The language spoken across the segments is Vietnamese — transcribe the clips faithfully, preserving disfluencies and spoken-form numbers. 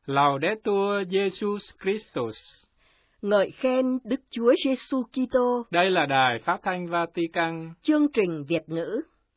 Laudetur Jesus Christus. Ngợi khen Đức Chúa Giêsu Kitô. Đây là Đài Phát thanh Vatican. Chương trình Việt ngữ.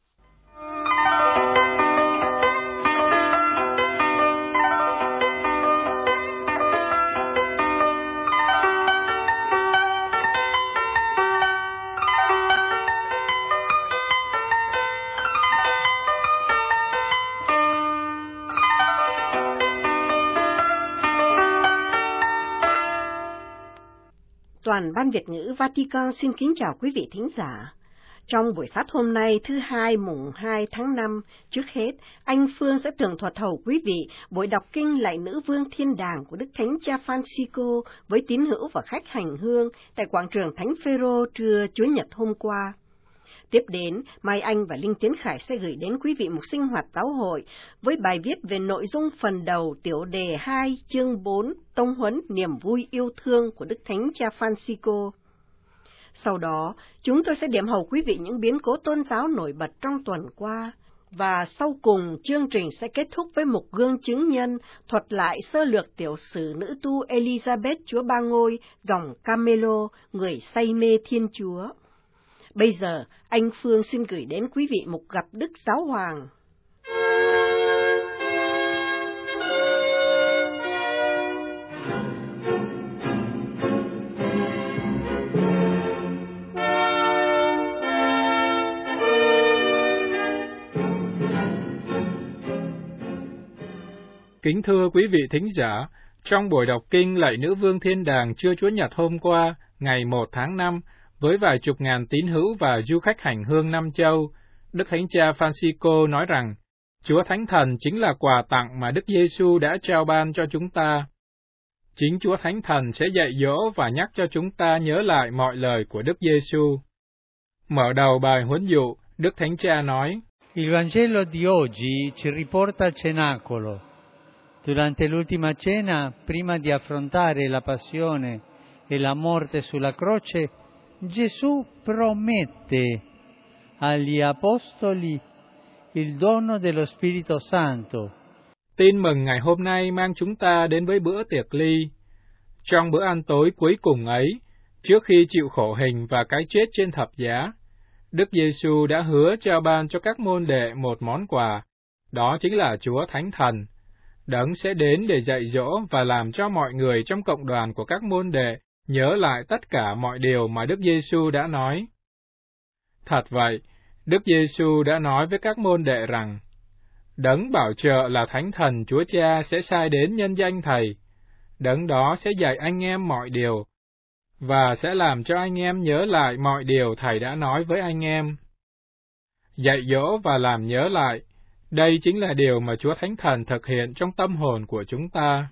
Toàn ban Việt ngữ Vatican xin kính chào quý vị thính giả. Trong buổi phát hôm nay thứ hai mùng hai tháng năm, trước hết, anh Phương sẽ tường thuật hầu quý vị buổi đọc kinh Lạy Nữ Vương Thiên Đàng của Đức Thánh Cha Francisco với tín hữu và khách hành hương tại quảng trường Thánh Phêrô trưa Chúa Nhật hôm qua. Tiếp đến, Mai Anh và Linh Tiến Khải sẽ gửi đến quý vị một sinh hoạt giáo hội với bài viết về nội dung phần đầu tiểu đề hai chương bốn tông huấn niềm vui yêu thương của Đức Thánh Cha Francisco. Sau đó, chúng tôi sẽ điểm hầu quý vị những biến cố tôn giáo nổi bật trong tuần qua. Và sau cùng, chương trình sẽ kết thúc với một gương chứng nhân thuật lại sơ lược tiểu sử nữ tu Elizabeth Chúa Ba Ngôi, dòng Camelo, người say mê Thiên Chúa. Bây giờ, anh Phương xin gửi đến quý vị một gặp Đức Giáo Hoàng. Kính thưa quý vị thính giả, trong buổi đọc kinh Lạy Nữ Vương Thiên Đàng trưa Chúa Nhật hôm qua, ngày một tháng năm, với vài chục ngàn tín hữu và du khách hành hương năm châu, Đức Thánh Cha Francisco nói rằng, Chúa Thánh Thần chính là quà tặng mà Đức Giêsu đã trao ban cho chúng ta. Chính Chúa Thánh Thần sẽ dạy dỗ và nhắc cho chúng ta nhớ lại mọi lời của Đức Giêsu. Mở đầu bài huấn dụ, Đức Thánh Cha nói, Il Vangelo di oggi ci riporta al cenacolo. Durante l'ultima cena, prima di affrontare la passione e la morte sulla croce, Gesù promette agli apostoli il dono dello Spirito Santo. Tin mừng ngày hôm nay mang chúng ta đến với bữa tiệc ly. Trong bữa ăn tối cuối cùng ấy, trước khi chịu khổ hình và cái chết trên thập giá, Đức Giêsu đã hứa trao ban cho các môn đệ một món quà, đó chính là Chúa Thánh Thần. Đấng sẽ đến để dạy dỗ và làm cho mọi người trong cộng đoàn của các môn đệ nhớ lại tất cả mọi điều mà Đức Giêsu đã nói. Thật vậy, Đức Giêsu đã nói với các môn đệ rằng, Đấng bảo trợ là Thánh Thần Chúa Cha sẽ sai đến nhân danh Thầy. Đấng đó sẽ dạy anh em mọi điều, và sẽ làm cho anh em nhớ lại mọi điều Thầy đã nói với anh em. Dạy dỗ và làm nhớ lại, đây chính là điều mà Chúa Thánh Thần thực hiện trong tâm hồn của chúng ta.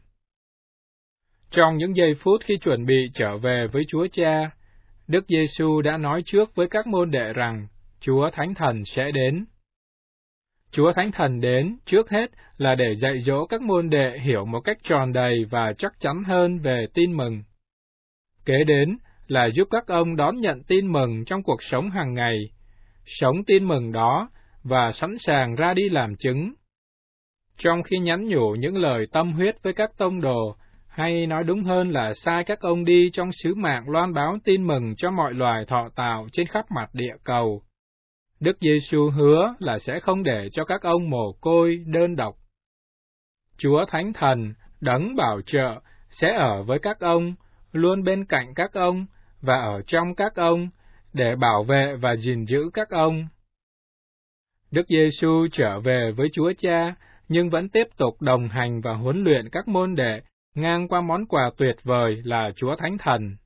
Trong những giây phút khi chuẩn bị trở về với Chúa Cha, Đức Giêsu đã nói trước với các môn đệ rằng Chúa Thánh Thần sẽ đến. Chúa Thánh Thần đến, trước hết là để dạy dỗ các môn đệ hiểu một cách tròn đầy và chắc chắn hơn về tin mừng. Kế đến là giúp các ông đón nhận tin mừng trong cuộc sống hàng ngày, sống tin mừng đó và sẵn sàng ra đi làm chứng. Trong khi nhắn nhủ những lời tâm huyết với các tông đồ, hay nói đúng hơn là sai các ông đi trong sứ mạng loan báo tin mừng cho mọi loài thọ tạo trên khắp mặt địa cầu, Đức Giêsu hứa là sẽ không để cho các ông mồ côi, đơn độc. Chúa Thánh Thần, Đấng bảo trợ, sẽ ở với các ông, luôn bên cạnh các ông và ở trong các ông, để bảo vệ và gìn giữ các ông. Đức Giêsu trở về với Chúa Cha, nhưng vẫn tiếp tục đồng hành và huấn luyện các môn đệ, ngang qua món quà tuyệt vời là Chúa Thánh Thần.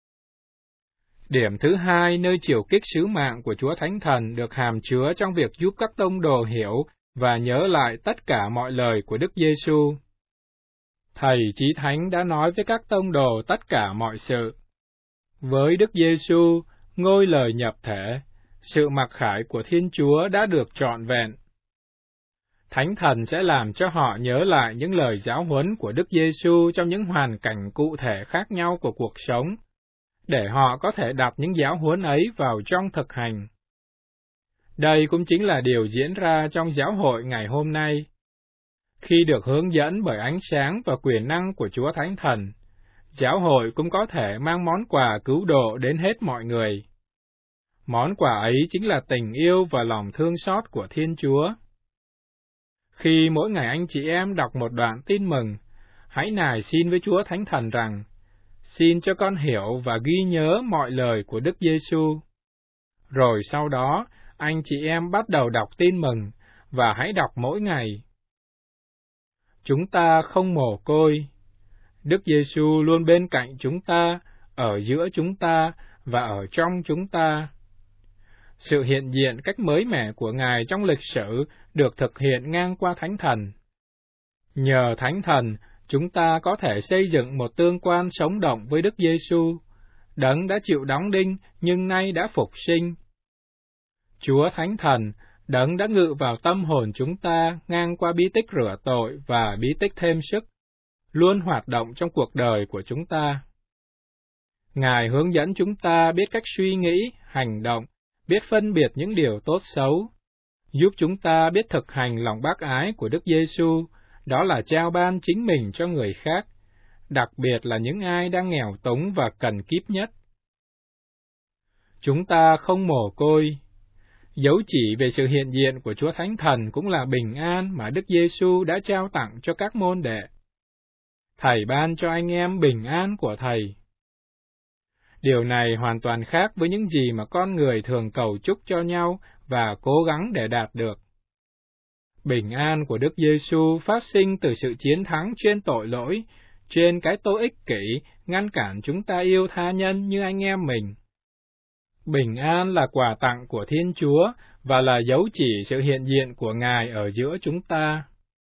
Điểm thứ hai nơi chiều kích sứ mạng của Chúa Thánh Thần được hàm chứa trong việc giúp các tông đồ hiểu và nhớ lại tất cả mọi lời của Đức Giêsu. Thầy Chí Thánh đã nói với các tông đồ tất cả mọi sự. Với Đức Giêsu, ngôi lời nhập thể, sự mặc khải của Thiên Chúa đã được trọn vẹn. Thánh Thần sẽ làm cho họ nhớ lại những lời giáo huấn của Đức Giêsu trong những hoàn cảnh cụ thể khác nhau của cuộc sống, để họ có thể đặt những giáo huấn ấy vào trong thực hành. Đây cũng chính là điều diễn ra trong giáo hội ngày hôm nay. Khi được hướng dẫn bởi ánh sáng và quyền năng của Chúa Thánh Thần, giáo hội cũng có thể mang món quà cứu độ đến hết mọi người. Món quà ấy chính là tình yêu và lòng thương xót của Thiên Chúa. Khi mỗi ngày anh chị em đọc một đoạn tin mừng, hãy nài xin với Chúa Thánh Thần rằng, xin cho con hiểu và ghi nhớ mọi lời của Đức Giêsu. Rồi sau đó, anh chị em bắt đầu đọc tin mừng, và hãy đọc mỗi ngày. Chúng ta không mồ côi. Đức Giêsu luôn bên cạnh chúng ta, ở giữa chúng ta và ở trong chúng ta. Sự hiện diện cách mới mẻ của Ngài trong lịch sử được thực hiện ngang qua Thánh Thần. Nhờ Thánh Thần, chúng ta có thể xây dựng một tương quan sống động với Đức Giêsu, Đấng đã chịu đóng đinh nhưng nay đã phục sinh. Chúa Thánh Thần, Đấng đã ngự vào tâm hồn chúng ta ngang qua bí tích rửa tội và bí tích thêm sức, luôn hoạt động trong cuộc đời của chúng ta. Ngài hướng dẫn chúng ta biết cách suy nghĩ, hành động, biết phân biệt những điều tốt xấu, giúp chúng ta biết thực hành lòng bác ái của Đức Giêsu, đó là trao ban chính mình cho người khác, đặc biệt là những ai đang nghèo túng và cần kíp nhất. Chúng ta không mồ côi. Dấu chỉ về sự hiện diện của Chúa Thánh Thần cũng là bình an mà Đức Giêsu đã trao tặng cho các môn đệ. Thầy ban cho anh em bình an của Thầy. Điều này hoàn toàn khác với những gì mà con người thường cầu chúc cho nhau và cố gắng để đạt được. Bình an của Đức Giêsu phát sinh từ sự chiến thắng trên tội lỗi, trên cái tôi ích kỷ, ngăn cản chúng ta yêu tha nhân như anh em mình. Bình an là quà tặng của Thiên Chúa và là dấu chỉ sự hiện diện của Ngài ở giữa chúng ta.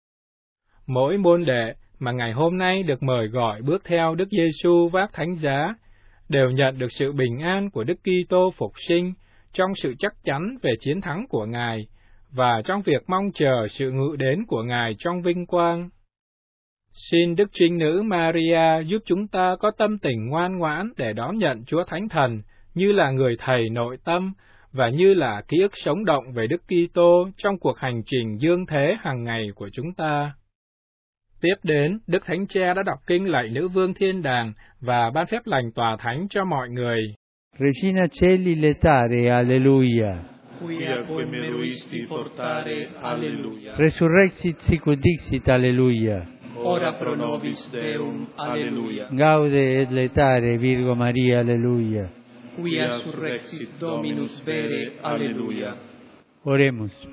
Mỗi môn đệ mà ngày hôm nay được mời gọi bước theo Đức Giêsu vác thánh giá đều nhận được sự bình an của Đức Kitô phục sinh trong sự chắc chắn về chiến thắng của Ngài và trong việc mong chờ sự ngự đến của Ngài trong vinh quang. Xin Đức Trinh Nữ Maria giúp chúng ta có tâm tình ngoan ngoãn để đón nhận Chúa Thánh Thần như là người thầy nội tâm và như là ký ức sống động về Đức Kitô trong cuộc hành trình dương thế hàng ngày của chúng ta. Tiếp đến, Đức Thánh Cha đã đọc kinh lạy Nữ Vương Thiên Đàng và ban phép lành tòa thánh cho mọi người. Regina Celi letare, alleluia. Quia quem meruisti portare, alleluia. Resurrexit sicut dixit, alleluia. Ora pro nobis Deum, alleluia. Gaude et letare, Virgo Maria, alleluia. Quia surrexit Dominus vere, alleluia. Oremus.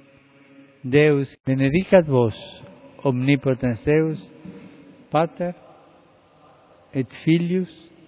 Deus benedicat vos, omnipotens Deus, Pater, et Filius,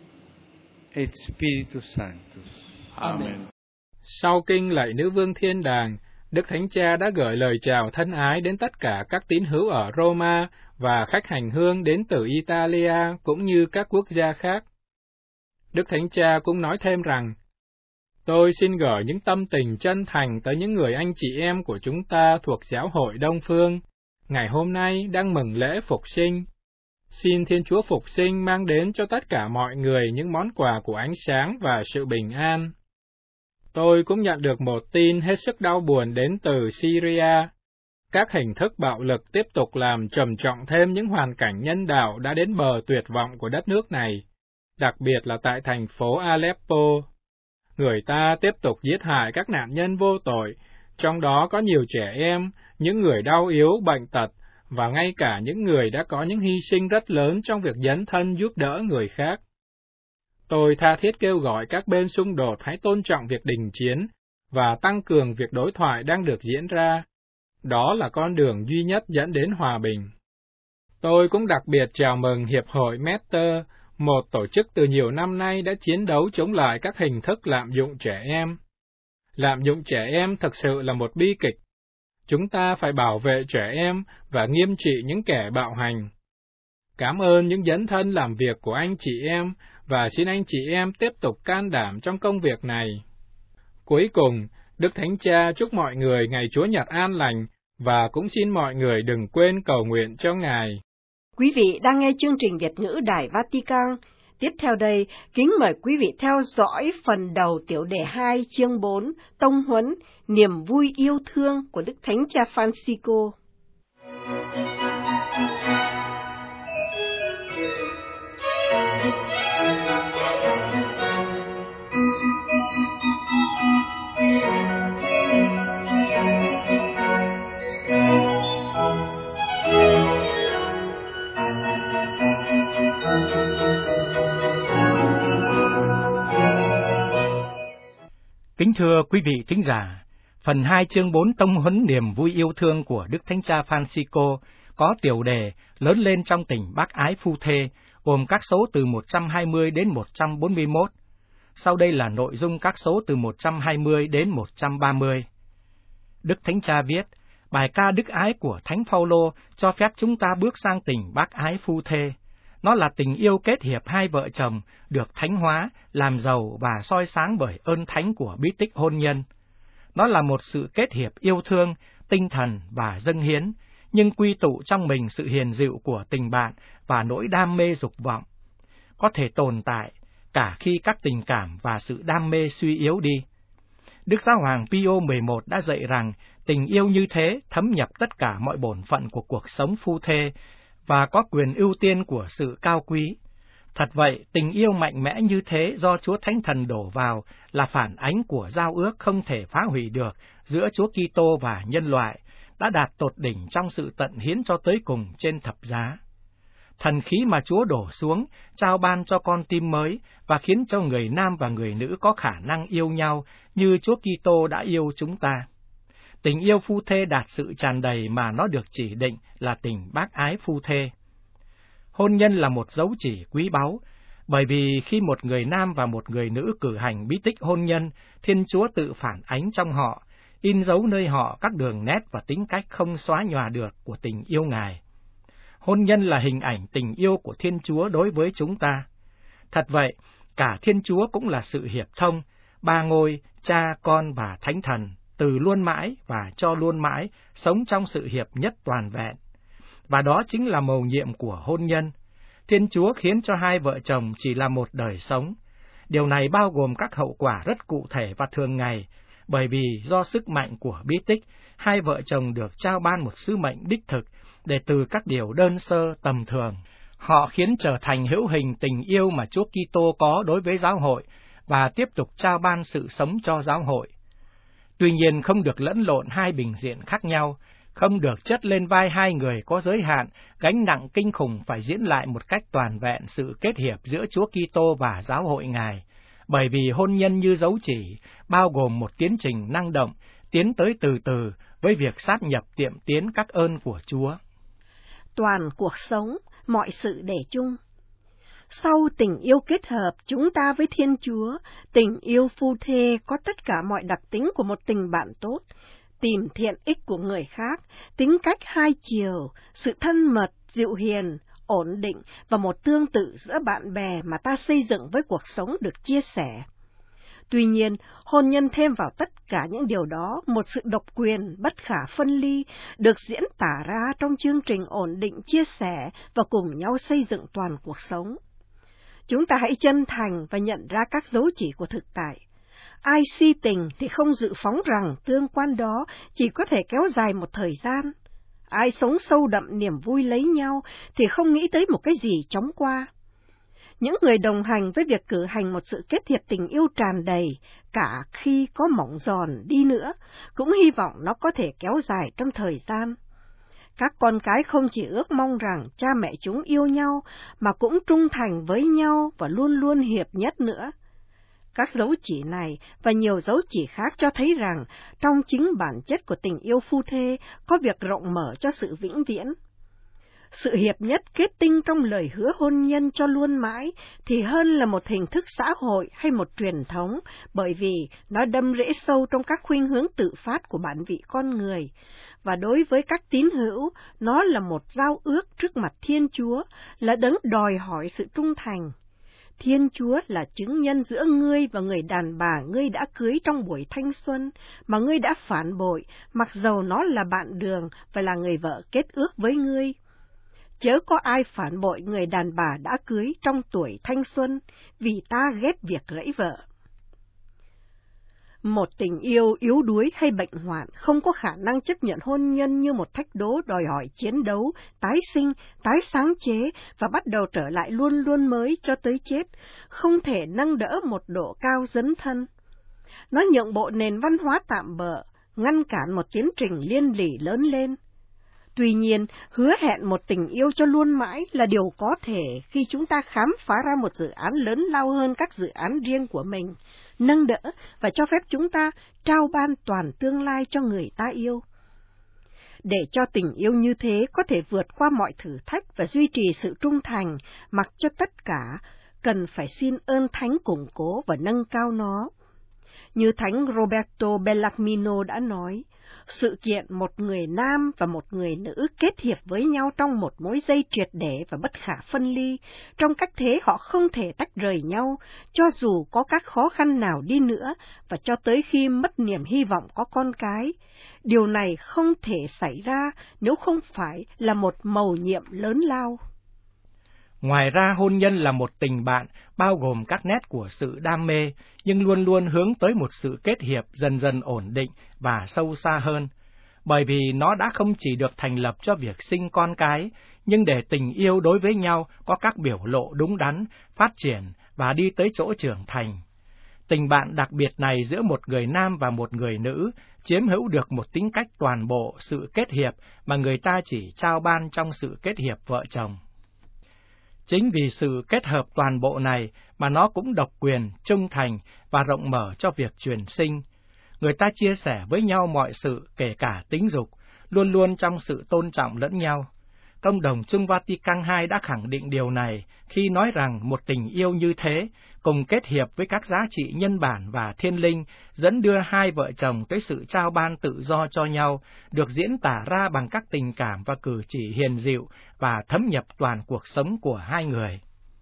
et Spiritus Sanctus. Amen. Sau kinh lạy Nữ Vương Thiên Đàng, Đức Thánh Cha đã gửi lời chào thân ái đến tất cả các tín hữu ở Roma và khách hành hương đến từ Italia cũng như các quốc gia khác. Đức Thánh Cha cũng nói thêm rằng, tôi xin gửi những tâm tình chân thành tới những người anh chị em của chúng ta thuộc giáo hội Đông Phương, ngày hôm nay đang mừng lễ phục sinh. Xin Thiên Chúa phục sinh mang đến cho tất cả mọi người những món quà của ánh sáng và sự bình an. Tôi cũng nhận được một tin hết sức đau buồn đến từ Syria. Các hình thức bạo lực tiếp tục làm trầm trọng thêm những hoàn cảnh nhân đạo đã đến bờ tuyệt vọng của đất nước này, đặc biệt là tại thành phố Aleppo. Người ta tiếp tục giết hại các nạn nhân vô tội, trong đó có nhiều trẻ em, những người đau yếu, bệnh tật, và ngay cả những người đã có những hy sinh rất lớn trong việc dấn thân giúp đỡ người khác. Tôi tha thiết kêu gọi các bên xung đột hãy tôn trọng việc đình chiến và tăng cường việc đối thoại đang được diễn ra. Đó là con đường duy nhất dẫn đến hòa bình. Tôi cũng đặc biệt chào mừng Hiệp hội Mater, một tổ chức từ nhiều năm nay đã chiến đấu chống lại các hình thức lạm dụng trẻ em. Lạm dụng trẻ em thực sự là một bi kịch. Chúng ta phải bảo vệ trẻ em và nghiêm trị những kẻ bạo hành. Cảm ơn những dấn thân làm việc của anh chị em và xin anh chị em tiếp tục can đảm trong công việc này. Cuối cùng, Đức Thánh Cha chúc mọi người ngày Chúa Nhật an lành và cũng xin mọi người đừng quên cầu nguyện cho Ngài. Quý vị đang nghe chương trình Việt ngữ Đài Vatican. Tiếp theo đây, kính mời quý vị theo dõi phần đầu tiểu đề hai chương bốn, tông huấn, niềm vui yêu thương của Đức Thánh Cha Francisco. Kính thưa quý vị thính giả, phần hai chương bốn tông huấn niềm vui yêu thương của Đức Thánh Cha Francisco có tiểu đề Lớn lên trong tình bác ái phu thê, gồm các số từ một trăm hai mươi đến một trăm bốn mươi mốt. Sau đây là nội dung các số từ một trăm hai mươi đến một trăm ba mươi. Đức Thánh Cha viết, bài ca đức ái của Thánh Phaolô cho phép chúng ta bước sang tình bác ái phu thê. Nó là tình yêu kết hiệp hai vợ chồng, được thánh hóa, làm giàu và soi sáng bởi ơn thánh của bí tích hôn nhân. Nó là một sự kết hiệp yêu thương, tinh thần và dâng hiến, nhưng quy tụ trong mình sự hiền dịu của tình bạn và nỗi đam mê dục vọng. Có thể tồn tại cả khi các tình cảm và sự đam mê suy yếu đi. Đức Giáo hoàng Pio mười một đã dạy rằng tình yêu như thế thấm nhập tất cả mọi bổn phận của cuộc sống phu thê và có quyền ưu tiên của sự cao quý. Thật vậy, tình yêu mạnh mẽ như thế do Chúa Thánh Thần đổ vào là phản ánh của giao ước không thể phá hủy được giữa Chúa Kitô và nhân loại, đã đạt tột đỉnh trong sự tận hiến cho tới cùng trên thập giá. Thần khí mà Chúa đổ xuống, trao ban cho con tim mới và khiến cho người nam và người nữ có khả năng yêu nhau như Chúa Kitô đã yêu chúng ta. Tình yêu phu thê đạt sự tràn đầy mà nó được chỉ định là tình bác ái phu thê. Hôn nhân là một dấu chỉ quý báu, bởi vì khi một người nam và một người nữ cử hành bí tích hôn nhân, Thiên Chúa tự phản ánh trong họ, in dấu nơi họ các đường nét và tính cách không xóa nhòa được của tình yêu Ngài. Hôn nhân là hình ảnh tình yêu của Thiên Chúa đối với chúng ta. Thật vậy, cả Thiên Chúa cũng là sự hiệp thông, ba ngôi, Cha, Con và Thánh Thần, từ luôn mãi và cho luôn mãi, sống trong sự hiệp nhất toàn vẹn. Và đó chính là mầu nhiệm của hôn nhân. Thiên Chúa khiến cho hai vợ chồng chỉ là một đời sống. Điều này bao gồm các hậu quả rất cụ thể và thường ngày, bởi vì do sức mạnh của bí tích, hai vợ chồng được trao ban một sứ mệnh đích thực, để từ các điều đơn sơ tầm thường, họ khiến trở thành hữu hình tình yêu mà Chúa Kitô có đối với giáo hội và tiếp tục trao ban sự sống cho giáo hội. Tuy nhiên không được lẫn lộn hai bình diện khác nhau, không được chất lên vai hai người có giới hạn, gánh nặng kinh khủng phải diễn lại một cách toàn vẹn sự kết hiệp giữa Chúa Kitô và giáo hội Ngài, bởi vì hôn nhân như dấu chỉ, bao gồm một tiến trình năng động, tiến tới từ từ với việc sát nhập tiệm tiến các ơn của Chúa. Toàn cuộc sống, mọi sự để chung. Sau tình yêu kết hợp chúng ta với Thiên Chúa, tình yêu phu thê có tất cả mọi đặc tính của một tình bạn tốt, tìm thiện ích của người khác, tính cách hai chiều, sự thân mật, dịu hiền, ổn định và một tương tự giữa bạn bè mà ta xây dựng với cuộc sống được chia sẻ. Tuy nhiên, hôn nhân thêm vào tất cả những điều đó một sự độc quyền bất khả phân ly được diễn tả ra trong chương trình ổn định chia sẻ và cùng nhau xây dựng toàn cuộc sống. Chúng ta hãy chân thành và nhận ra các dấu chỉ của thực tại. Ai si tình thì không dự phóng rằng tương quan đó chỉ có thể kéo dài một thời gian. Ai sống sâu đậm niềm vui lấy nhau thì không nghĩ tới một cái gì chóng qua. Những người đồng hành với việc cử hành một sự kết hiệp tình yêu tràn đầy, cả khi có mỏng giòn đi nữa, cũng hy vọng nó có thể kéo dài trong thời gian. Các con cái không chỉ ước mong rằng cha mẹ chúng yêu nhau, mà cũng trung thành với nhau và luôn luôn hiệp nhất nữa. Các dấu chỉ này và nhiều dấu chỉ khác cho thấy rằng trong chính bản chất của tình yêu phu thê có việc rộng mở cho sự vĩnh viễn. Sự hiệp nhất kết tinh trong lời hứa hôn nhân cho luôn mãi thì hơn là một hình thức xã hội hay một truyền thống, bởi vì nó đâm rễ sâu trong các khuynh hướng tự phát của bản vị con người. Và đối với các tín hữu, nó là một giao ước trước mặt Thiên Chúa, là đấng đòi hỏi sự trung thành. Thiên Chúa là chứng nhân giữa ngươi và người đàn bà ngươi đã cưới trong buổi thanh xuân, mà ngươi đã phản bội, mặc dầu nó là bạn đường và là người vợ kết ước với ngươi. Chớ có ai phản bội người đàn bà đã cưới trong tuổi thanh xuân, vì ta ghét việc rẫy vợ. Một tình yêu yếu đuối hay bệnh hoạn không có khả năng chấp nhận hôn nhân như một thách đố đòi hỏi chiến đấu, tái sinh, tái sáng chế và bắt đầu trở lại luôn luôn mới cho tới chết, không thể nâng đỡ một độ cao dấn thân. Nó nhượng bộ nền văn hóa tạm bợ, ngăn cản một tiến trình liên lỉ lớn lên. Tuy nhiên, hứa hẹn một tình yêu cho luôn mãi là điều có thể khi chúng ta khám phá ra một dự án lớn lao hơn các dự án riêng của mình, nâng đỡ và cho phép chúng ta trao ban toàn tương lai cho người ta yêu. Để cho tình yêu như thế có thể vượt qua mọi thử thách và duy trì sự trung thành, mặc cho tất cả, cần phải xin ơn Thánh củng cố và nâng cao nó. Như Thánh Roberto Bellarmino đã nói, sự kiện một người nam và một người nữ kết hiệp với nhau trong một mối dây triệt để và bất khả phân ly, trong cách thế họ không thể tách rời nhau, cho dù có các khó khăn nào đi nữa, và cho tới khi mất niềm hy vọng có con cái. Điều này không thể xảy ra nếu không phải là một mầu nhiệm lớn lao. Ngoài ra, hôn nhân là một tình bạn bao gồm các nét của sự đam mê, nhưng luôn luôn hướng tới một sự kết hiệp dần dần ổn định và sâu xa hơn, bởi vì nó đã không chỉ được thành lập cho việc sinh con cái, nhưng để tình yêu đối với nhau có các biểu lộ đúng đắn, phát triển và đi tới chỗ trưởng thành. Tình bạn đặc biệt này giữa một người nam và một người nữ chiếm hữu được một tính cách toàn bộ sự kết hiệp mà người ta chỉ trao ban trong sự kết hiệp vợ chồng. Chính vì sự kết hợp toàn bộ này mà nó cũng độc quyền, trung thành và rộng mở cho việc truyền sinh. Người ta chia sẻ với nhau mọi sự, kể cả tính dục, luôn luôn trong sự tôn trọng lẫn nhau. Công đồng chung Vatican hai đã khẳng định điều này khi nói rằng một tình yêu như thế, cùng kết hiệp với các giá trị nhân bản và thiên linh, dẫn đưa hai vợ chồng tới sự trao ban tự do cho nhau, được diễn tả ra bằng các tình cảm và cử chỉ hiền dịu và thấm nhập toàn cuộc sống của hai người.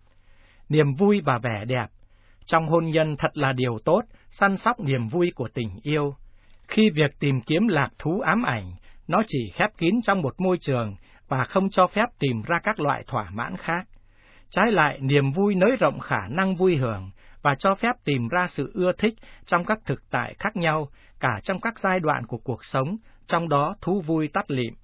Niềm vui và vẻ đẹp trong hôn nhân thật là điều tốt, săn sóc niềm vui của tình yêu. Khi việc tìm kiếm lạc thú ám ảnh, nó chỉ khép kín trong một môi trường và không cho phép tìm ra các loại thỏa mãn khác. Trái lại, niềm vui nới rộng khả năng vui hưởng và cho phép tìm ra sự ưa thích trong các thực tại khác nhau, cả trong các giai đoạn của cuộc sống, trong đó thú vui tắt lịm.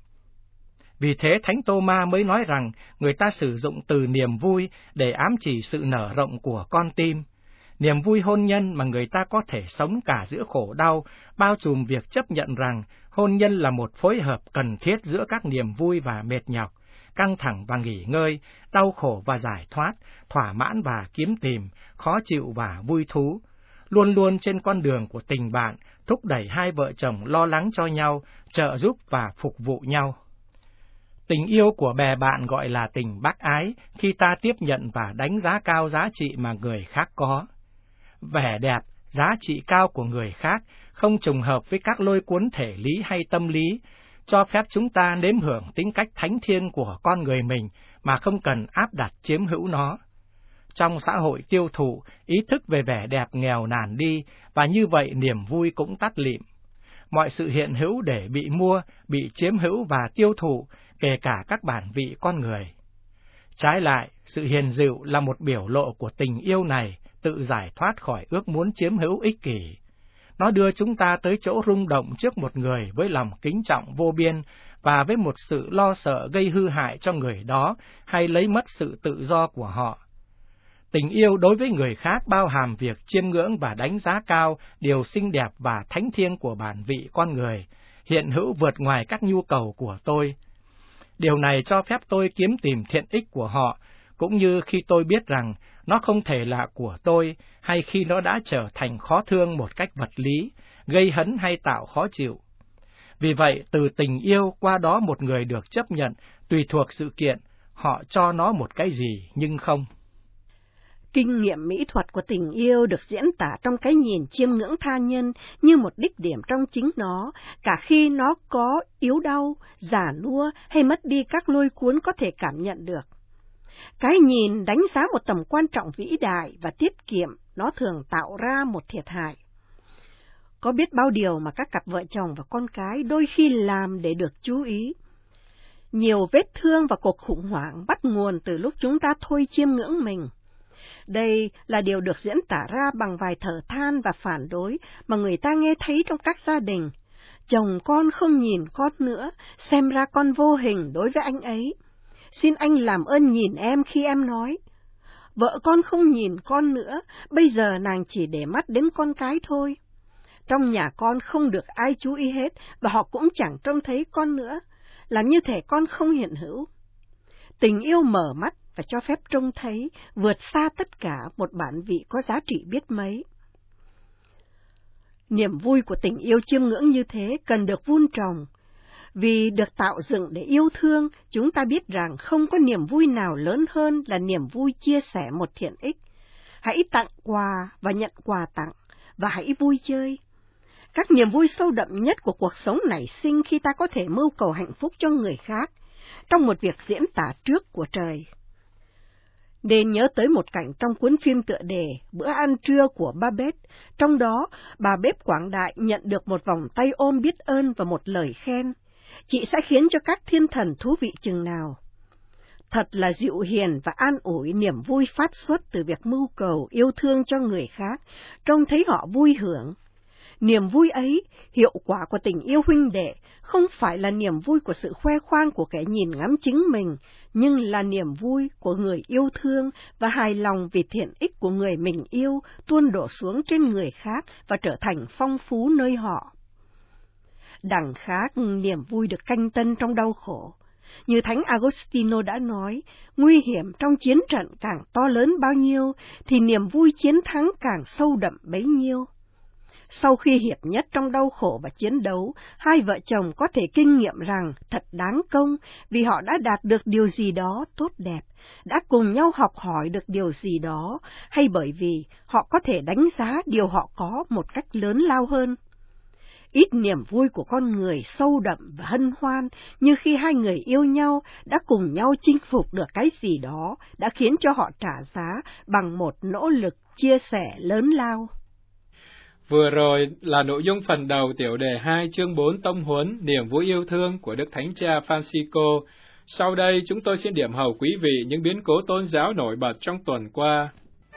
Vì thế, Thánh Tô-ma mới nói rằng người ta sử dụng từ niềm vui để ám chỉ sự nở rộng của con tim. Niềm vui hôn nhân mà người ta có thể sống cả giữa khổ đau, bao trùm việc chấp nhận rằng hôn nhân là một phối hợp cần thiết giữa các niềm vui và mệt nhọc, căng thẳng và nghỉ ngơi, đau khổ và giải thoát, thỏa mãn và kiếm tìm, khó chịu và vui thú. Luôn luôn trên con đường của tình bạn, thúc đẩy hai vợ chồng lo lắng cho nhau, trợ giúp và phục vụ nhau. Tình yêu của bè bạn gọi là tình bác ái khi ta tiếp nhận và đánh giá cao giá trị mà người khác có. Vẻ đẹp, giá trị cao của người khác không trùng hợp với các lôi cuốn thể lý hay tâm lý, cho phép chúng ta nếm hưởng tính cách thánh thiêng của con người mình mà không cần áp đặt chiếm hữu nó. Trong xã hội tiêu thụ, ý thức về vẻ đẹp nghèo nàn đi, và như vậy niềm vui cũng tắt lịm. Mọi sự hiện hữu để bị mua, bị chiếm hữu và tiêu thụ, kể cả các bản vị con người. Trái lại, sự hiền dịu là một biểu lộ của tình yêu này, tự giải thoát khỏi ước muốn chiếm hữu ích kỷ. Nó đưa chúng ta tới chỗ rung động trước một người với lòng kính trọng vô biên và với một sự lo sợ gây hư hại cho người đó hay lấy mất sự tự do của họ. Tình yêu đối với người khác bao hàm việc chiêm ngưỡng và đánh giá cao điều xinh đẹp và thánh thiêng của bản vị con người, hiện hữu vượt ngoài các nhu cầu của tôi. Điều này cho phép tôi kiếm tìm thiện ích của họ, cũng như khi tôi biết rằng nó không thể là của tôi, hay khi nó đã trở thành khó thương một cách vật lý, gây hấn hay tạo khó chịu. Vì vậy, từ tình yêu qua đó một người được chấp nhận, tùy thuộc sự kiện, họ cho nó một cái gì nhưng không. Kinh nghiệm mỹ thuật của tình yêu được diễn tả trong cái nhìn chiêm ngưỡng tha nhân như một đích điểm trong chính nó, cả khi nó có yếu đau, già nua hay mất đi các lôi cuốn có thể cảm nhận được. Cái nhìn đánh giá một tầm quan trọng vĩ đại và tiết kiệm, nó thường tạo ra một thiệt hại. Có biết bao điều mà các cặp vợ chồng và con cái đôi khi làm để được chú ý. Nhiều vết thương và cuộc khủng hoảng bắt nguồn từ lúc chúng ta thôi chiêm ngưỡng mình. Đây là điều được diễn tả ra bằng vài thở than và phản đối mà người ta nghe thấy trong các gia đình. Chồng con không nhìn con nữa, xem ra con vô hình đối với anh ấy. Xin anh làm ơn nhìn em khi em nói. Vợ con không nhìn con nữa, bây giờ nàng chỉ để mắt đến con cái thôi. Trong nhà con không được ai chú ý hết, và họ cũng chẳng trông thấy con nữa, làm như thể con không hiện hữu. Tình yêu mở mắt và cho phép trông thấy, vượt xa tất cả một bản vị có giá trị biết mấy. Niềm vui của tình yêu chiêm ngưỡng như thế cần được vun trồng. Vì được tạo dựng để yêu thương, chúng ta biết rằng không có niềm vui nào lớn hơn là niềm vui chia sẻ một thiện ích. Hãy tặng quà và nhận quà tặng, và hãy vui chơi. Các niềm vui sâu đậm nhất của cuộc sống nảy sinh khi ta có thể mưu cầu hạnh phúc cho người khác, trong một việc diễn tả trước của trời. Nên nhớ tới một cảnh trong cuốn phim tựa đề Bữa ăn trưa của ba bếp, trong đó bà bếp quảng đại nhận được một vòng tay ôm biết ơn và một lời khen. Chị sẽ khiến cho các thiên thần thú vị chừng nào. Thật là dịu hiền và an ủi niềm vui phát xuất từ việc mưu cầu yêu thương cho người khác, trông thấy họ vui hưởng. Niềm vui ấy, hiệu quả của tình yêu huynh đệ, không phải là niềm vui của sự khoe khoang của kẻ nhìn ngắm chính mình, nhưng là niềm vui của người yêu thương và hài lòng vì thiện ích của người mình yêu tuôn đổ xuống trên người khác và trở thành phong phú nơi họ. Đằng khác, niềm vui được canh tân trong đau khổ. Như Thánh Agostino đã nói, nguy hiểm trong chiến trận càng to lớn bao nhiêu, thì niềm vui chiến thắng càng sâu đậm bấy nhiêu. Sau khi hiệp nhất trong đau khổ và chiến đấu, hai vợ chồng có thể kinh nghiệm rằng thật đáng công vì họ đã đạt được điều gì đó tốt đẹp, đã cùng nhau học hỏi được điều gì đó, hay bởi vì họ có thể đánh giá điều họ có một cách lớn lao hơn. Ít niềm vui của con người sâu đậm và hân hoan như khi hai người yêu nhau đã cùng nhau chinh phục được cái gì đó, đã khiến cho họ trả giá bằng một nỗ lực chia sẻ lớn lao. Vừa rồi là nội dung phần đầu tiểu đề hai chương bốn tông huấn niềm vui yêu thương của Đức Thánh Cha Francisco. Sau đây chúng tôi xin điểm hầu quý vị những biến cố tôn giáo nổi bật trong tuần qua.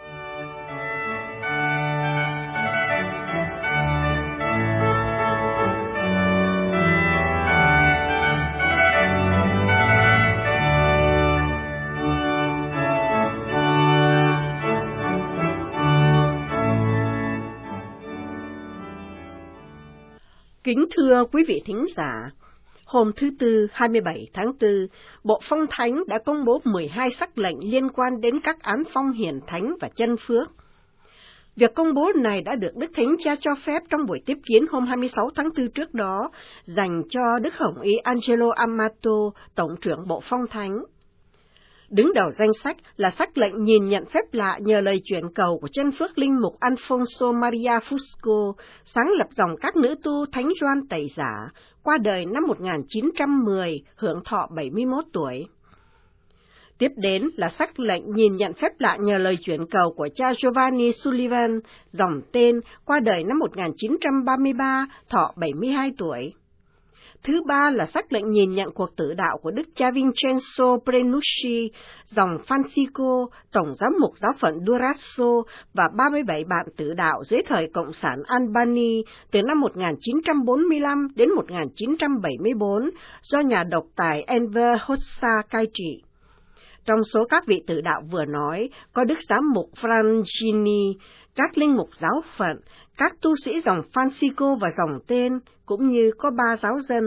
Kính thưa quý vị thính giả, hôm thứ Tư hai mươi bảy tháng tư, Bộ Phong Thánh đã công bố mười hai sắc lệnh liên quan đến các án phong hiền thánh và chân phước. Việc công bố này đã được Đức Thánh Cha cho phép trong buổi tiếp kiến hôm hai mươi sáu tháng tư trước đó, dành cho Đức Hồng Y Angelo Amato, Tổng trưởng Bộ Phong Thánh. Đứng đầu danh sách là sắc lệnh nhìn nhận phép lạ nhờ lời chuyển cầu của chân phước linh mục Alfonso Maria Fusco, sáng lập dòng các nữ tu Thánh Gioan Tẩy Giả, qua đời năm một nghìn chín trăm mười, hưởng thọ bảy mươi mốt tuổi. Tiếp đến là sắc lệnh nhìn nhận phép lạ nhờ lời chuyển cầu của cha Giovanni Sullivan, dòng tên, qua đời năm một nghìn chín trăm ba mươi ba, thọ bảy mươi hai tuổi. Thứ ba là sắc lệnh nhìn nhận cuộc tử đạo của Đức cha Vincenzo Prenucci, dòng Francisco, Tổng giám mục giáo phận Durazzo và ba mươi bảy bạn tử đạo dưới thời Cộng sản Albany từ năm một nghìn chín trăm bốn mươi lăm đến một nghìn chín trăm bảy mươi bốn do nhà độc tài Enver Hoxha cai trị. Trong số các vị tử đạo vừa nói, có Đức giám mục Frangini, các linh mục giáo phận, các tu sĩ dòng Francisco và dòng tên, cũng như có ba giáo dân.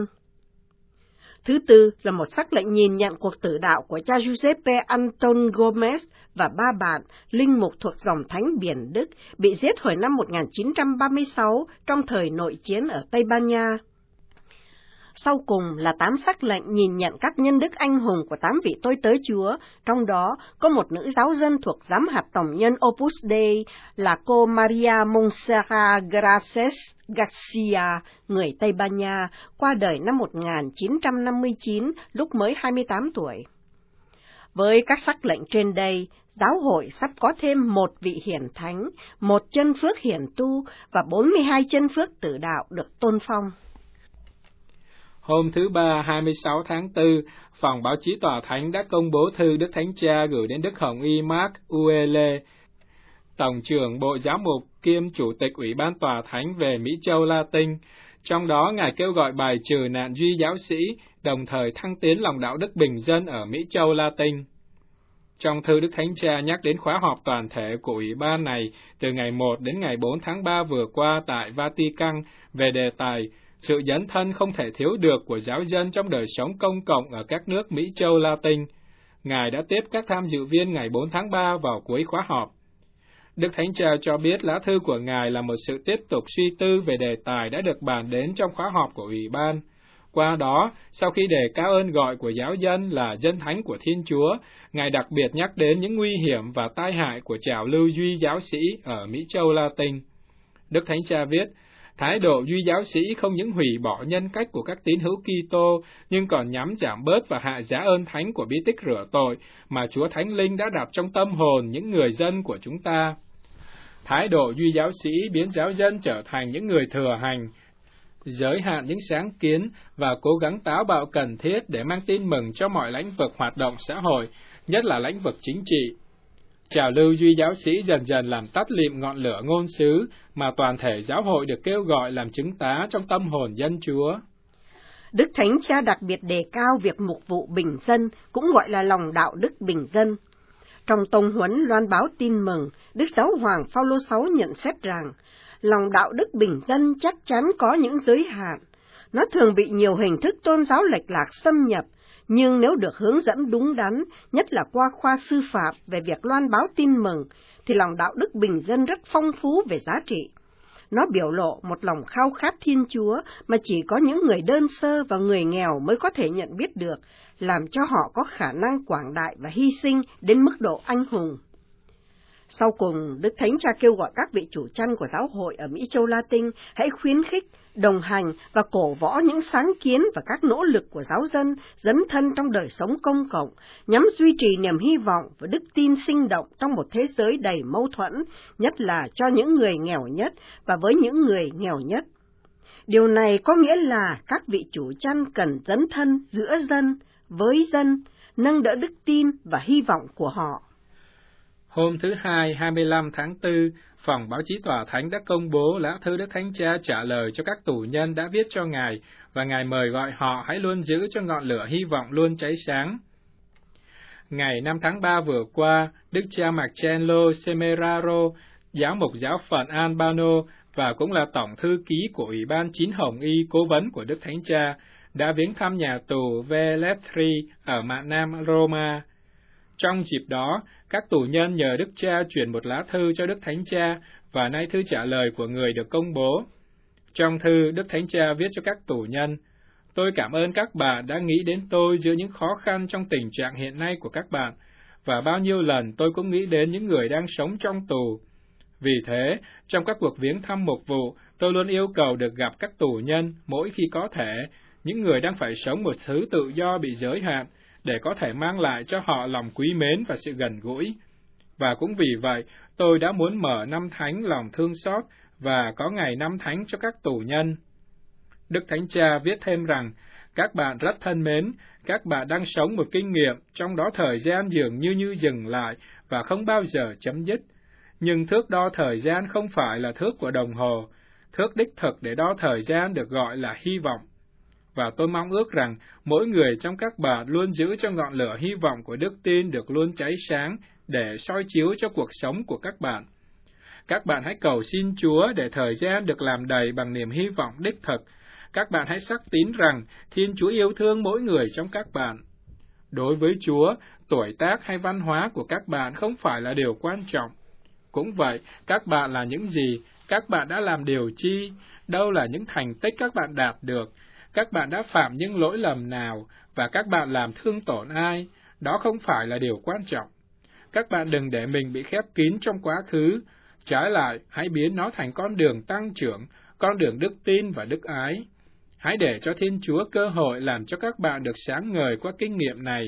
Thứ tư là một sắc lệnh nhìn nhận cuộc tử đạo của cha Giuseppe Anton Gomez và ba bạn, linh mục thuộc dòng Thánh Biển Đức, bị giết hồi năm một nghìn chín trăm ba mươi sáu trong thời nội chiến ở Tây Ban Nha. Sau cùng là tám sắc lệnh nhìn nhận các nhân đức anh hùng của tám vị tôi tớ Chúa, trong đó có một nữ giáo dân thuộc giám hạt tổng nhân Opus Dei là cô Maria Montserrat Graces Garcia, người Tây Ban Nha, qua đời năm một nghìn chín trăm năm mươi chín, lúc mới hai mươi tám tuổi. Với các sắc lệnh trên đây, giáo hội sắp có thêm một vị hiển thánh, một chân phước hiển tu và bốn mươi hai chân phước tử đạo được tôn phong. Hôm thứ Ba hai mươi sáu tháng tư, Phòng Báo chí Tòa Thánh đã công bố thư Đức Thánh Cha gửi đến Đức Hồng Y Mark Uele, Tổng trưởng Bộ Giáo mục kiêm Chủ tịch Ủy ban Tòa Thánh về Mỹ Châu Latin. Trong đó, Ngài kêu gọi bài trừ nạn duy giáo sĩ, đồng thời thăng tiến lòng đạo đức bình dân ở Mỹ Châu Latin. Trong thư, Đức Thánh Cha nhắc đến khóa họp toàn thể của Ủy ban này từ ngày một đến ngày bốn tháng ba vừa qua tại Vatican về đề tài sự dấn thân không thể thiếu được của giáo dân trong đời sống công cộng ở các nước Mỹ Châu Latin. Ngài đã tiếp các tham dự viên ngày bốn tháng ba vào cuối khóa họp. Đức Thánh Cha cho biết lá thư của Ngài là một sự tiếp tục suy tư về đề tài đã được bàn đến trong khóa họp của Ủy ban. Qua đó, sau khi đề cao ơn gọi của giáo dân là dân thánh của Thiên Chúa, Ngài đặc biệt nhắc đến những nguy hiểm và tai hại của trào lưu duy giáo sĩ ở Mỹ Châu Latin. Đức Thánh Cha viết, thái độ duy giáo sĩ không những hủy bỏ nhân cách của các tín hữu Kitô, nhưng còn nhằm giảm bớt và hạ giá ơn thánh của bí tích rửa tội mà Chúa Thánh Linh đã đặt trong tâm hồn những người dân của chúng ta. Thái độ duy giáo sĩ biến giáo dân trở thành những người thừa hành, giới hạn những sáng kiến và cố gắng táo bạo cần thiết để mang tin mừng cho mọi lĩnh vực hoạt động xã hội, nhất là lĩnh vực chính trị. Trào lưu duy giáo sĩ dần dần làm tắt lịm ngọn lửa ngôn sứ mà toàn thể giáo hội được kêu gọi làm chứng tá trong tâm hồn dân Chúa. Đức Thánh Cha đặc biệt đề cao việc mục vụ bình dân, cũng gọi là lòng đạo đức bình dân. Trong tông huấn loan báo tin mừng, Đức Giáo hoàng Phaolô sáu nhận xét rằng, lòng đạo đức bình dân chắc chắn có những giới hạn. Nó thường bị nhiều hình thức tôn giáo lệch lạc xâm nhập, nhưng nếu được hướng dẫn đúng đắn, nhất là qua khoa sư phạm về việc loan báo tin mừng, thì lòng đạo đức bình dân rất phong phú về giá trị. Nó biểu lộ một lòng khao khát Thiên Chúa mà chỉ có những người đơn sơ và người nghèo mới có thể nhận biết được, làm cho họ có khả năng quảng đại và hy sinh đến mức độ anh hùng. Sau cùng, Đức Thánh Cha kêu gọi các vị chủ chăn của giáo hội ở Mỹ Châu Latin hãy khuyến khích, đồng hành và cổ võ những sáng kiến và các nỗ lực của giáo dân dấn thân trong đời sống công cộng, nhằm duy trì niềm hy vọng và đức tin sinh động trong một thế giới đầy mâu thuẫn, nhất là cho những người nghèo nhất và với những người nghèo nhất. Điều này có nghĩa là các vị chủ chăn cần dấn thân giữa dân, với dân, nâng đỡ đức tin và hy vọng của họ. Hôm thứ Hai, hai mươi lăm tháng tư, Phòng Báo chí Tòa Thánh đã công bố lá thư Đức Thánh Cha trả lời cho các tù nhân đã viết cho Ngài, và Ngài mời gọi họ hãy luôn giữ cho ngọn lửa hy vọng luôn cháy sáng. Ngày năm tháng ba vừa qua, Đức cha Marcello Semeraro, giám mục giáo phận Albano và cũng là tổng thư ký của Ủy ban Chín Hồng Y cố vấn của Đức Thánh Cha, đã viếng thăm nhà tù Velletri ở mạn Nam Roma. Trong dịp đó, các tù nhân nhờ Đức Cha chuyển một lá thư cho Đức Thánh Cha, và nay thư trả lời của người được công bố. Trong thư, Đức Thánh Cha viết cho các tù nhân, tôi cảm ơn các bạn đã nghĩ đến tôi giữa những khó khăn trong tình trạng hiện nay của các bạn, và bao nhiêu lần tôi cũng nghĩ đến những người đang sống trong tù. Vì thế, trong các cuộc viếng thăm mục vụ, tôi luôn yêu cầu được gặp các tù nhân mỗi khi có thể, những người đang phải sống một thứ tự do bị giới hạn, để có thể mang lại cho họ lòng quý mến và sự gần gũi. Và cũng vì vậy, tôi đã muốn mở năm thánh lòng thương xót và có ngày năm thánh cho các tù nhân. Đức Thánh Cha viết thêm rằng, các bạn rất thân mến, các bạn đang sống một kinh nghiệm, trong đó thời gian dường như như dừng lại và không bao giờ chấm dứt. Nhưng thước đo thời gian không phải là thước của đồng hồ, thước đích thực để đo thời gian được gọi là hy vọng. Và tôi mong ước rằng mỗi người trong các bạn luôn giữ cho ngọn lửa hy vọng của đức tin được luôn cháy sáng để soi chiếu cho cuộc sống của các bạn. Các bạn hãy cầu xin Chúa để thời gian được làm đầy bằng niềm hy vọng đích thực. Các bạn hãy xác tín rằng Thiên Chúa yêu thương mỗi người trong các bạn. Đối với Chúa, tuổi tác hay văn hóa của các bạn không phải là điều quan trọng. Cũng vậy, các bạn là những gì, các bạn đã làm điều chi, đâu là những thành tích các bạn đạt được, các bạn đã phạm những lỗi lầm nào, và các bạn làm thương tổn ai, đó không phải là điều quan trọng. Các bạn đừng để mình bị khép kín trong quá khứ, trái lại, hãy biến nó thành con đường tăng trưởng, con đường đức tin và đức ái. Hãy để cho Thiên Chúa cơ hội làm cho các bạn được sáng ngời qua kinh nghiệm này.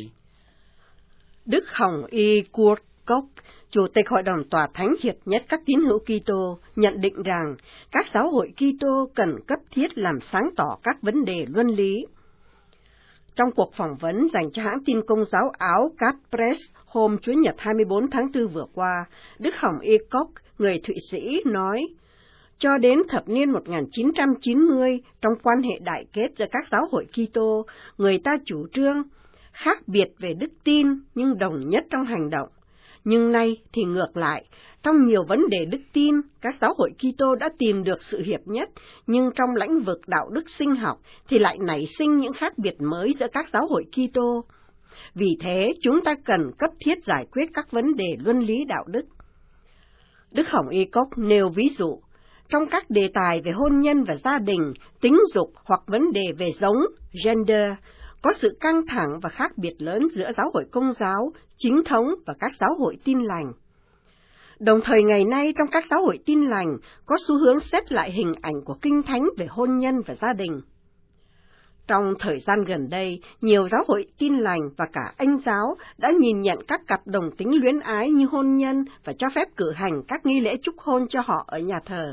Đức Hồng Y Kurt Koch, Chủ tịch Hội đồng Tòa Thánh Hiệp nhất các tín hữu Kitô, nhận định rằng các giáo hội Kitô cần cấp thiết làm sáng tỏ các vấn đề luân lý. Trong cuộc phỏng vấn dành cho hãng tin công giáo Áo Cat Press hôm Chủ nhật hai mươi bốn tháng tư vừa qua, Đức Hồng Y Koch, người Thụy Sĩ, nói, cho đến thập niên một nghìn chín trăm chín mươi, trong quan hệ đại kết giữa các giáo hội Kitô, người ta chủ trương khác biệt về đức tin nhưng đồng nhất trong hành động. Nhưng nay thì ngược lại, trong nhiều vấn đề đức tin, các giáo hội Kitô đã tìm được sự hiệp nhất, nhưng trong lĩnh vực đạo đức sinh học thì lại nảy sinh những khác biệt mới giữa các giáo hội Kitô. Vì thế, chúng ta cần cấp thiết giải quyết các vấn đề luân lý đạo đức. Đức Hồng Y Cốc nêu ví dụ, trong các đề tài về hôn nhân và gia đình, tính dục hoặc vấn đề về giống, gender, có sự căng thẳng và khác biệt lớn giữa giáo hội Công giáo, chính thống và các giáo hội Tin lành. Đồng thời ngày nay trong các giáo hội Tin lành có xu hướng xét lại hình ảnh của Kinh Thánh về hôn nhân và gia đình. Trong thời gian gần đây, nhiều giáo hội Tin lành và cả Anh giáo đã nhìn nhận các cặp đồng tính luyến ái như hôn nhân và cho phép cử hành các nghi lễ chúc hôn cho họ ở nhà thờ.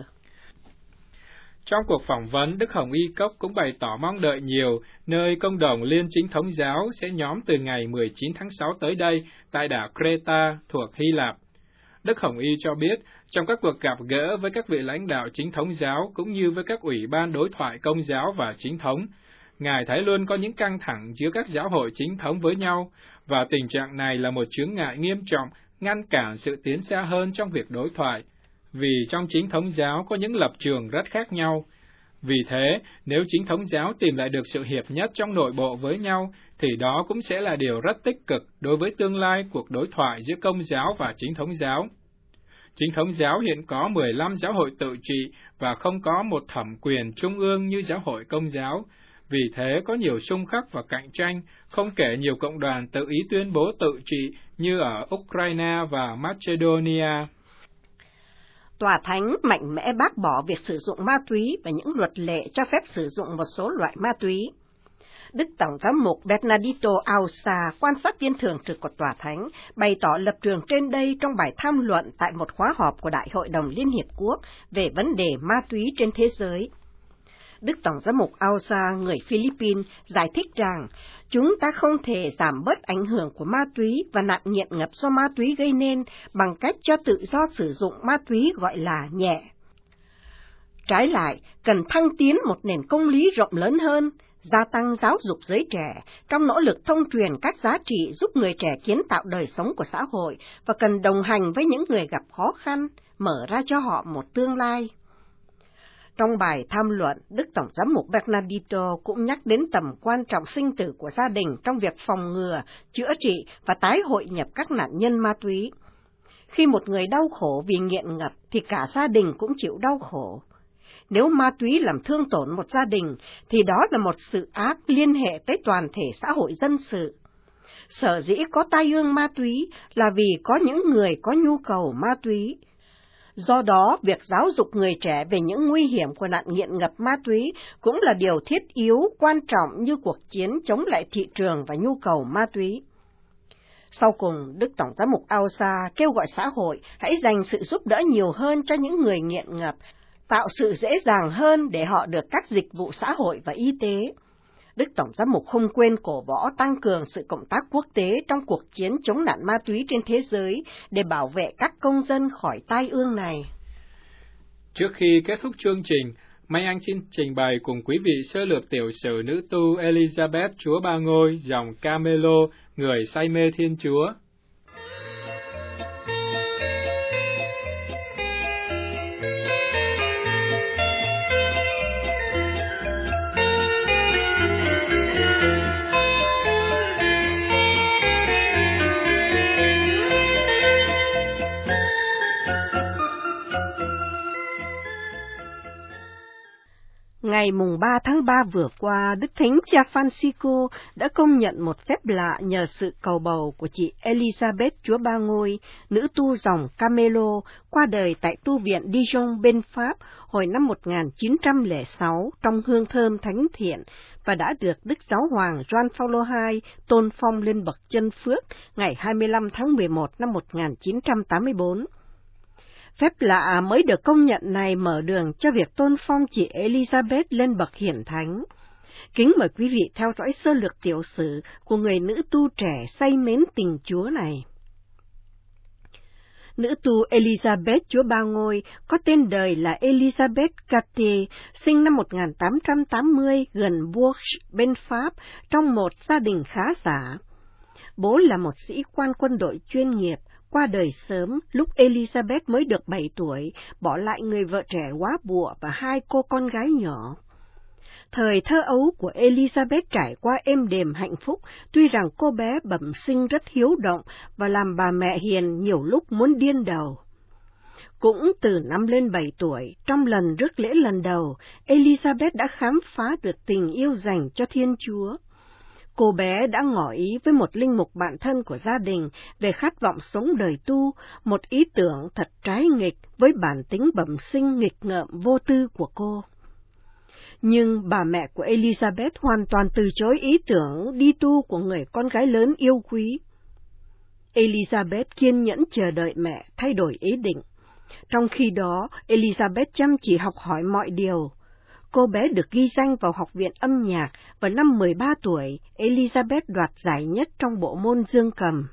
Trong cuộc phỏng vấn, Đức Hồng Y Cốc cũng bày tỏ mong đợi nhiều, nơi công đồng Liên Chính Thống Giáo sẽ nhóm từ ngày mười chín tháng sáu tới đây tại đảo Creta thuộc Hy Lạp. Đức Hồng Y cho biết, trong các cuộc gặp gỡ với các vị lãnh đạo Chính Thống Giáo cũng như với các ủy ban đối thoại Công giáo và Chính thống, Ngài thấy luôn có những căng thẳng giữa các giáo hội chính thống với nhau, và tình trạng này là một chướng ngại nghiêm trọng ngăn cản sự tiến xa hơn trong việc đối thoại, vì trong Chính Thống Giáo có những lập trường rất khác nhau. Vì thế, nếu Chính Thống Giáo tìm lại được sự hiệp nhất trong nội bộ với nhau, thì đó cũng sẽ là điều rất tích cực đối với tương lai cuộc đối thoại giữa Công giáo và Chính Thống Giáo. Chính Thống Giáo hiện có mười lăm giáo hội tự trị và không có một thẩm quyền trung ương như giáo hội Công giáo. Vì thế có nhiều xung khắc và cạnh tranh, không kể nhiều cộng đoàn tự ý tuyên bố tự trị như ở Ukraine và Macedonia. Tòa Thánh mạnh mẽ bác bỏ việc sử dụng ma túy và những luật lệ cho phép sử dụng một số loại ma túy. Đức Tổng giám mục Bernardito Ausa, quan sát viên thường trực của Tòa Thánh, bày tỏ lập trường trên đây trong bài tham luận tại một khóa họp của Đại hội đồng Liên Hiệp Quốc về vấn đề ma túy trên thế giới. Đức Tổng giám mục Ausa, người Philippines, giải thích rằng chúng ta không thể giảm bớt ảnh hưởng của ma túy và nạn nghiện ngập do ma túy gây nên bằng cách cho tự do sử dụng ma túy gọi là nhẹ. Trái lại, cần thăng tiến một nền công lý rộng lớn hơn, gia tăng giáo dục giới trẻ trong nỗ lực thông truyền các giá trị giúp người trẻ kiến tạo đời sống của xã hội và cần đồng hành với những người gặp khó khăn, mở ra cho họ một tương lai. Trong bài tham luận, Đức Tổng giám mục Bernardito cũng nhắc đến tầm quan trọng sinh tử của gia đình trong việc phòng ngừa, chữa trị và tái hội nhập các nạn nhân ma túy. Khi một người đau khổ vì nghiện ngập thì cả gia đình cũng chịu đau khổ. Nếu ma túy làm thương tổn một gia đình thì đó là một sự ác liên hệ tới toàn thể xã hội dân sự. Sở dĩ có tai ương ma túy là vì có những người có nhu cầu ma túy. Do đó, việc giáo dục người trẻ về những nguy hiểm của nạn nghiện ngập ma túy cũng là điều thiết yếu, quan trọng như cuộc chiến chống lại thị trường và nhu cầu ma túy. Sau cùng, Đức Tổng giám mục Ausa kêu gọi xã hội hãy dành sự giúp đỡ nhiều hơn cho những người nghiện ngập, tạo sự dễ dàng hơn để họ được các dịch vụ xã hội và y tế. Đức Tổng giám mục không quên cổ võ tăng cường sự cộng tác quốc tế trong cuộc chiến chống nạn ma túy trên thế giới để bảo vệ các công dân khỏi tai ương này. Trước khi kết thúc chương trình, Mai Anh xin trình bày cùng quý vị sơ lược tiểu sử nữ tu Elizabeth Chúa Ba Ngôi, dòng Camelo, người say mê Thiên Chúa. Ngày mùng ba tháng ba vừa qua, Đức Thánh Cha Francisco đã công nhận một phép lạ nhờ sự cầu bầu của chị Elizabeth Chúa Ba Ngôi, nữ tu dòng Camelo, qua đời tại tu viện Dijon bên Pháp hồi năm một nghìn chín trăm lẻ sáu trong hương thơm thánh thiện và đã được Đức Giáo hoàng Gioan Phaolô đệ nhị tôn phong lên bậc chân phước ngày hai mươi lăm tháng mười một năm một nghìn chín trăm tám mươi tư. Phép lạ mới được công nhận này mở đường cho việc tôn phong chị Elizabeth lên bậc hiển thánh. Kính mời quý vị theo dõi sơ lược tiểu sử của người nữ tu trẻ say mến tình Chúa này. Nữ tu Elizabeth Chúa Ba Ngôi có tên đời là Elizabeth Cattier, sinh năm một nghìn tám trăm tám mươi gần Bourges bên Pháp trong một gia đình khá giả. Bố là một sĩ quan quân đội chuyên nghiệp, qua đời sớm lúc Elizabeth mới được bảy tuổi, bỏ lại người vợ trẻ góa bụa và hai cô con gái nhỏ. Thời thơ ấu của Elizabeth trải qua êm đềm hạnh phúc, tuy rằng cô bé bẩm sinh rất hiếu động và làm bà mẹ hiền nhiều lúc muốn điên đầu. Cũng từ năm lên bảy tuổi, trong lần rước lễ lần đầu, Elizabeth đã khám phá được tình yêu dành cho Thiên Chúa. Cô bé đã ngỏ ý với một linh mục bạn thân của gia đình về khát vọng sống đời tu, một ý tưởng thật trái nghịch với bản tính bẩm sinh nghịch ngợm vô tư của cô. Nhưng bà mẹ của Elizabeth hoàn toàn từ chối ý tưởng đi tu của người con gái lớn yêu quý. Elizabeth kiên nhẫn chờ đợi mẹ thay đổi ý định. Trong khi đó, Elizabeth chăm chỉ học hỏi mọi điều. Cô bé được ghi danh vào học viện âm nhạc và năm mười ba tuổi, Elizabeth đoạt giải nhất trong bộ môn dương cầm.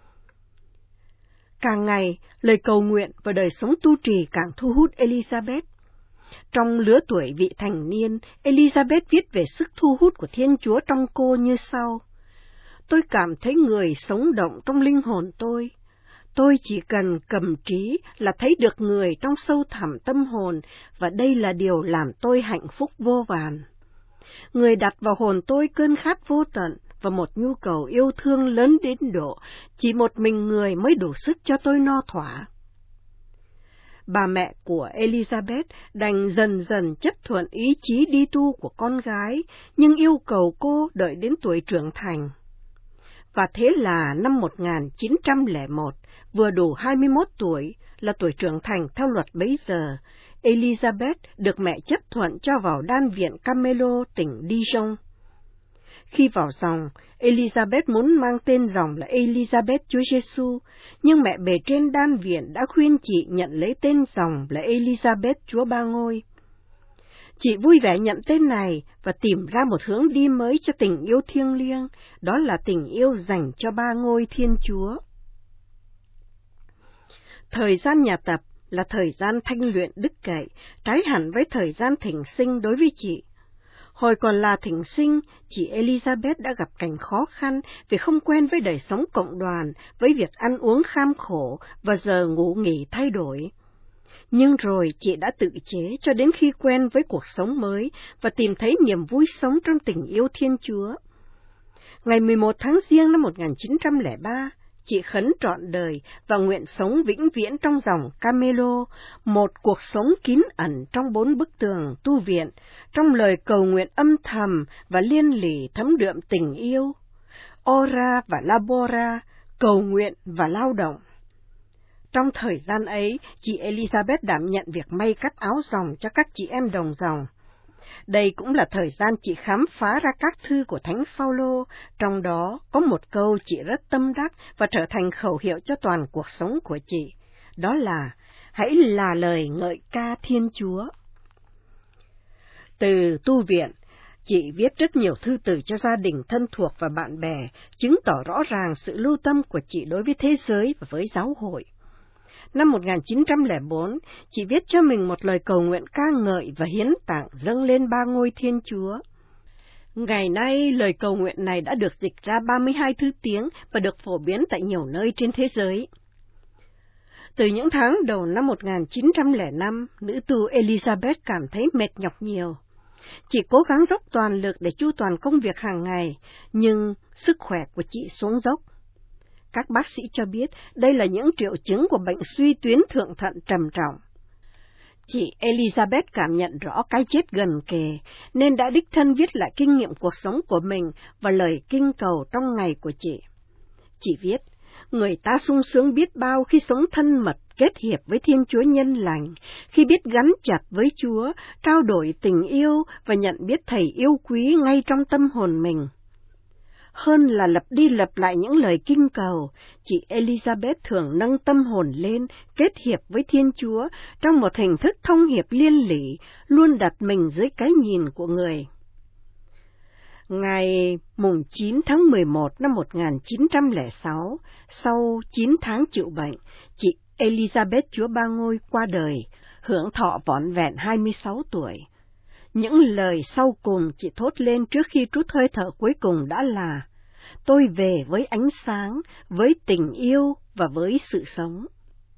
Càng ngày, lời cầu nguyện và đời sống tu trì càng thu hút Elizabeth. Trong lứa tuổi vị thành niên, Elizabeth viết về sức thu hút của Thiên Chúa trong cô như sau. Tôi cảm thấy người sống động trong linh hồn tôi. Tôi chỉ cần cầm trí là thấy được người trong sâu thẳm tâm hồn, và đây là điều làm tôi hạnh phúc vô vàn. Người đặt vào hồn tôi cơn khát vô tận và một nhu cầu yêu thương lớn đến độ chỉ một mình người mới đủ sức cho tôi no thỏa. Bà mẹ của Elizabeth đành dần dần chấp thuận ý chí đi tu của con gái, nhưng yêu cầu cô đợi đến tuổi trưởng thành. Và thế là năm một nghìn chín trăm lẻ một, vừa đủ hai mươi mốt tuổi, là tuổi trưởng thành theo luật bấy giờ, Elizabeth được mẹ chấp thuận cho vào đan viện Carmelo, tỉnh Dijon. Khi vào dòng, Elizabeth muốn mang tên dòng là Elizabeth Chúa Giêsu, nhưng mẹ bề trên đan viện đã khuyên chị nhận lấy tên dòng là Elizabeth Chúa Ba Ngôi. Chị vui vẻ nhận tên này và tìm ra một hướng đi mới cho tình yêu thiêng liêng, đó là tình yêu dành cho Ba Ngôi Thiên Chúa. Thời gian nhà tập là thời gian thanh luyện đức cậy, trái hẳn với thời gian thỉnh sinh đối với chị. Hồi còn là thỉnh sinh, chị Elizabeth đã gặp cảnh khó khăn vì không quen với đời sống cộng đoàn, với việc ăn uống kham khổ và giờ ngủ nghỉ thay đổi. Nhưng rồi chị đã tự chế cho đến khi quen với cuộc sống mới và tìm thấy niềm vui sống trong tình yêu Thiên Chúa. Ngày mười một tháng Giêng năm một nghìn chín trăm lẻ ba, chị khấn trọn đời và nguyện sống vĩnh viễn trong dòng Carmelo, một cuộc sống kín ẩn trong bốn bức tường tu viện, trong lời cầu nguyện âm thầm và liên lỉ thấm đượm tình yêu. Ora và labora, cầu nguyện và lao động. Trong thời gian ấy, chị Elizabeth đảm nhận việc may cắt áo dòng cho các chị em đồng dòng. Đây cũng là thời gian chị khám phá ra các thư của Thánh Phaolô, trong đó có một câu chị rất tâm đắc và trở thành khẩu hiệu cho toàn cuộc sống của chị, đó là hãy là lời ngợi ca Thiên Chúa. Từ tu viện, chị viết rất nhiều thư từ cho gia đình thân thuộc và bạn bè, chứng tỏ rõ ràng sự lưu tâm của chị đối với thế giới và với giáo hội. Năm một nghìn chín trăm lẻ bốn, chị viết cho mình một lời cầu nguyện ca ngợi và hiến tặng dâng lên Ba Ngôi Thiên Chúa. Ngày nay, lời cầu nguyện này đã được dịch ra ba mươi hai thứ tiếng và được phổ biến tại nhiều nơi trên thế giới. Từ những tháng đầu năm một nghìn chín trăm lẻ năm, nữ tu Elizabeth cảm thấy mệt nhọc nhiều. Chị cố gắng dốc toàn lực để chu toàn công việc hàng ngày, nhưng sức khỏe của chị xuống dốc. Các bác sĩ cho biết đây là những triệu chứng của bệnh suy tuyến thượng thận trầm trọng. Chị Elizabeth cảm nhận rõ cái chết gần kề, nên đã đích thân viết lại kinh nghiệm cuộc sống của mình và lời kinh cầu trong ngày của chị. Chị viết, người ta sung sướng biết bao khi sống thân mật kết hiệp với Thiên Chúa nhân lành, khi biết gắn chặt với Chúa, trao đổi tình yêu và nhận biết Thầy yêu quý ngay trong tâm hồn mình. Hơn là lặp đi lặp lại những lời kinh cầu, chị Elizabeth thường nâng tâm hồn lên, kết hiệp với Thiên Chúa trong một hình thức thông hiệp liên lỉ, luôn đặt mình dưới cái nhìn của người. Ngày mùng chín tháng mười một năm một nghìn chín trăm lẻ sáu, sau chín tháng chịu bệnh, chị Elizabeth Chúa Ba Ngôi qua đời, hưởng thọ vỏn vẹn hai mươi sáu tuổi. Những lời sau cùng chị thốt lên trước khi trút hơi thở cuối cùng đã là: tôi về với ánh sáng, với tình yêu và với sự sống.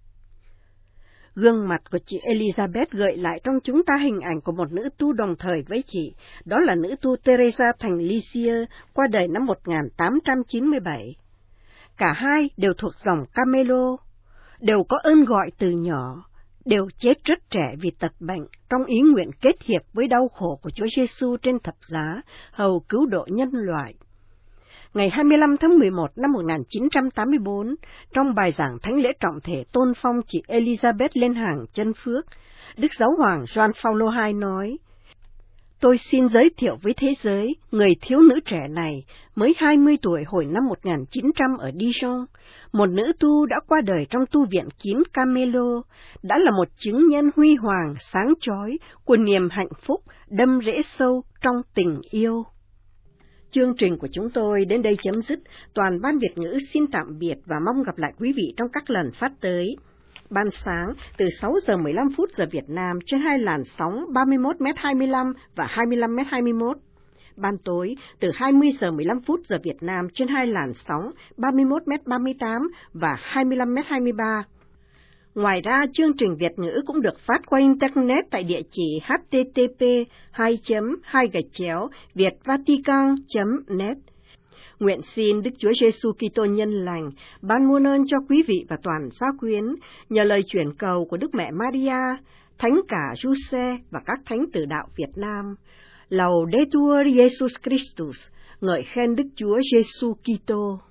Gương mặt của chị Elizabeth gợi lại trong chúng ta hình ảnh của một nữ tu đồng thời với chị, đó là nữ tu Teresa thành Lisieux, qua đời năm một nghìn tám trăm chín mươi bảy. Cả hai đều thuộc dòng Carmelo, đều có ơn gọi từ nhỏ, đều chết rất trẻ vì tật bệnh, trong ý nguyện kết hiệp với đau khổ của Chúa Giêsu trên thập giá, hầu cứu độ nhân loại. Ngày hai mươi lăm tháng mười một năm một nghìn chín trăm tám mươi tư, trong bài giảng thánh lễ trọng thể tôn phong chị Elizabeth lên hàng chân phước, Đức Giáo hoàng Gioan Phaolô đệ nhị nói: Tôi xin giới thiệu với thế giới người thiếu nữ trẻ này, mới hai mươi tuổi hồi năm một nghìn chín trăm ở Dijon, một nữ tu đã qua đời trong tu viện kín Camelo, đã là một chứng nhân huy hoàng sáng chói của niềm hạnh phúc đâm rễ sâu trong tình yêu. Chương trình của chúng tôi đến đây chấm dứt. Toàn ban Việt ngữ xin tạm biệt và mong gặp lại quý vị trong các lần phát tới. Ban sáng từ sáu giờ mười lăm phút giờ Việt Nam trên hai làn sóng ba mươi mốt mét hai mươi lăm và hai mươi lăm mét hai mươi mốt. Ban tối từ hai mươi giờ mười lăm phút giờ Việt Nam trên hai làn sóng ba mươi mốt mét ba mươi tám và hai mươi lăm mét hai mươi ba. Ngoài ra, chương trình Việt ngữ cũng được phát qua Internet tại địa chỉ h t t p hai chấm hai gạch chéo vietvatican chấm net. Nguyện xin Đức Chúa Giêsu Kitô nhân lành ban muôn ơn cho quý vị và toàn gia quyến, nhờ lời chuyển cầu của Đức Mẹ Maria, Thánh cả Giuse và các thánh tử đạo Việt Nam. Laudetur Jesus Christus, ngợi khen Đức Chúa Giêsu Kitô.